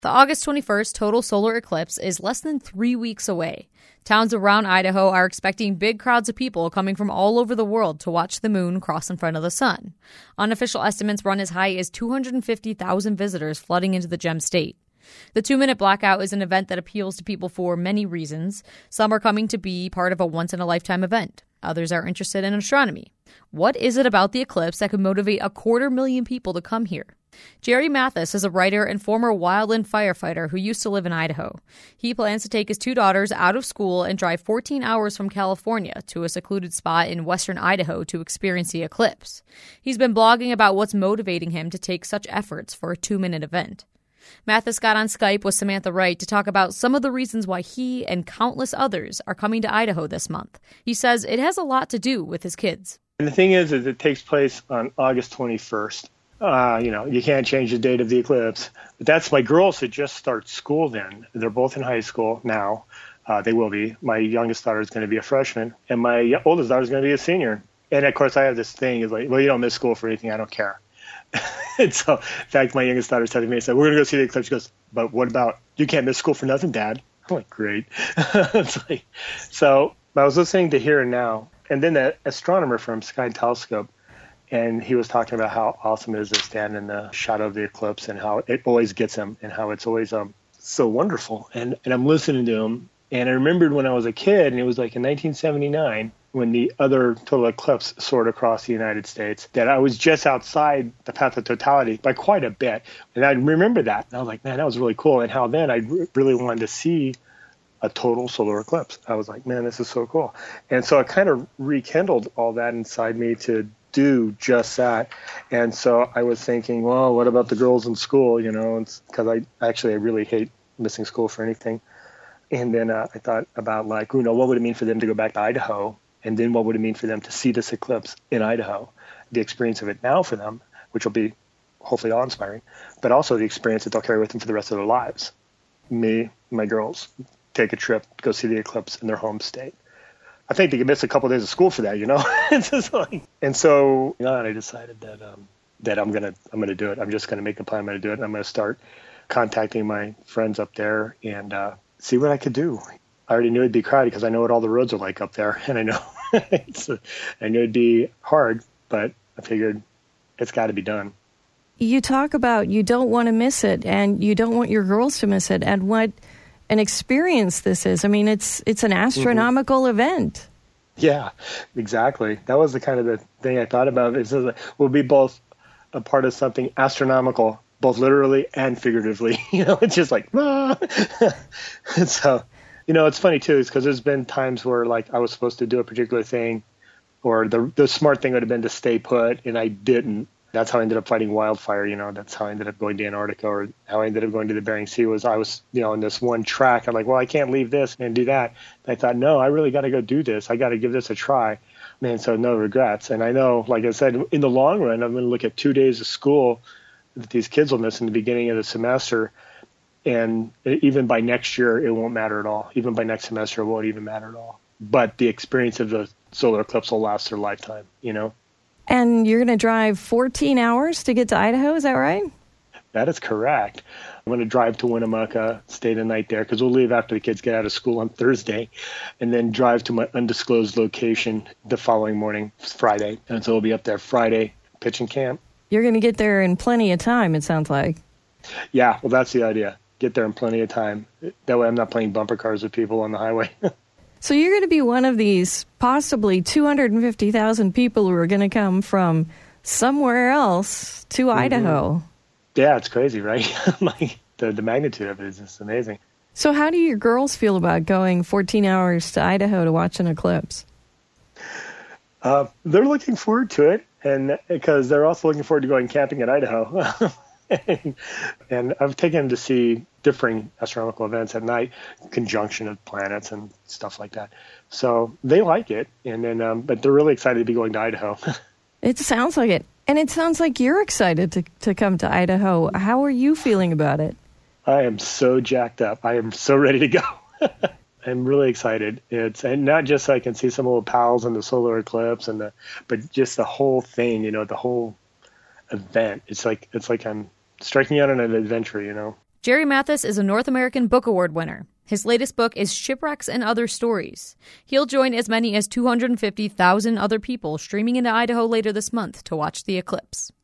The August 21st total solar eclipse is less than 3 weeks away. Towns around Idaho are expecting big crowds of people coming from all over the world to watch the moon cross in front of the sun. Unofficial estimates run as high as 250,000 visitors flooding into the gem state. The 2-minute blackout is an event that appeals to people for many reasons. Some are coming to be part of a once-in-a-lifetime event. Others are interested in astronomy. What is it about the eclipse that could motivate 250,000 people to come here? Jerry Mathis is a writer and former wildland firefighter who used to live in Idaho. He plans to take his 2 daughters out of school and drive 14 hours from California to a secluded spot in western Idaho to experience the eclipse. He's been blogging about what's motivating him to take such efforts for a 2-minute event. Mathis got on Skype with Samantha Wright to talk about some of the reasons why he and countless others are coming to Idaho this month. He says it has a lot to do with his kids. And the thing is it takes place on August 21st. You can't change the date of the eclipse. But that's my girls that just start school then. They're both in high school now. They will be. My youngest daughter is going to be a freshman, and my oldest daughter is going to be a senior. And, of course, I have this thing is like, well, you don't miss school for anything. I don't care. And so, in fact, my youngest daughter said to me, I said, we're going to go see the eclipse. She goes, but what about, you can't miss school for nothing, Dad. I'm like, great. So I was listening to Here and Now, and then the astronomer from Sky Telescope, and he was talking about how awesome it is to stand in the shadow of the eclipse and how it always gets him and how it's always so wonderful. And I'm listening to him, and I remembered when I was a kid, and it was like in 1979, when the other total eclipse soared across the United States, that I was just outside the path of totality by quite a bit. And I remember that. And I was like, man, that was really cool. And how then I really wanted to see a total solar eclipse. I was like, man, this is so cool. And so it kind of rekindled all that inside me to do just that. And so I was thinking, well, what about the girls in school? Because I really hate missing school for anything. And then I thought about what would it mean for them to go back to Idaho? And then what would it mean for them to see this eclipse in Idaho? The experience of it now for them, which will be hopefully awe-inspiring, but also the experience that they'll carry with them for the rest of their lives. Me, my girls, take a trip to go see the eclipse in their home state. I think they could miss a couple of days of school for that, It's just and so I decided that I'm gonna do it. I'm just gonna make the plan. I'm gonna do it. I'm gonna start contacting my friends up there and see what I could do. I already knew it'd be crowded because I know what all the roads are like up there, and I know I knew it'd be hard, but I figured it's got to be done. You talk about you don't want to miss it, and you don't want your girls to miss it, and what an experience this is. I mean, it's an astronomical event. Yeah, exactly. That was the kind of the thing I thought about. We'll be both a part of something astronomical, both literally and figuratively. It's just like, ah. And so. It's funny, too, is because there's been times where, I was supposed to do a particular thing, or the smart thing would have been to stay put, and I didn't. That's how I ended up fighting wildfire, That's how I ended up going to Antarctica, or how I ended up going to the Bering Sea was I was, in this one track. I'm like, well, I can't leave this and do that. And I thought, no, I really got to go do this. I got to give this a try. Man, so no regrets. And I know, like I said, in the long run, I'm going to look at 2 days of school that these kids will miss in the beginning of the semester. And even by next year, it won't matter at all. Even by next semester, it won't even matter at all. But the experience of the solar eclipse will last their lifetime, And you're going to drive 14 hours to get to Idaho, is that right? That is correct. I'm going to drive to Winnemucca, stay the night there, because we'll leave after the kids get out of school on Thursday, and then drive to my undisclosed location the following morning, Friday. And so we'll be up there Friday, pitching camp. You're going to get there in plenty of time, it sounds like. Yeah, well, that's the idea. Get there in plenty of time. That way I'm not playing bumper cars with people on the highway. So you're going to be one of these possibly 250,000 people who are going to come from somewhere else to Idaho. Yeah, it's crazy, right? The magnitude of it is just amazing. So how do your girls feel about going 14 hours to Idaho to watch an eclipse? They're looking forward to it, and because they're also looking forward to going camping in Idaho. And I've taken them to see differing astronomical events at night, conjunction of planets and stuff like that. So they like it, and then but they're really excited to be going to Idaho. It sounds like it. And it sounds like you're excited to come to Idaho. How are you feeling about it? I am so jacked up. I am so ready to go. I'm really excited. And not just so I can see some old pals in the solar eclipse, but just the whole thing, the whole event. It's like I'm striking out on an adventure, Jerry Mathis is a North American Book Award winner. His latest book is Shipwrecks and Other Stories. He'll join as many as 250,000 other people streaming into Idaho later this month to watch the eclipse.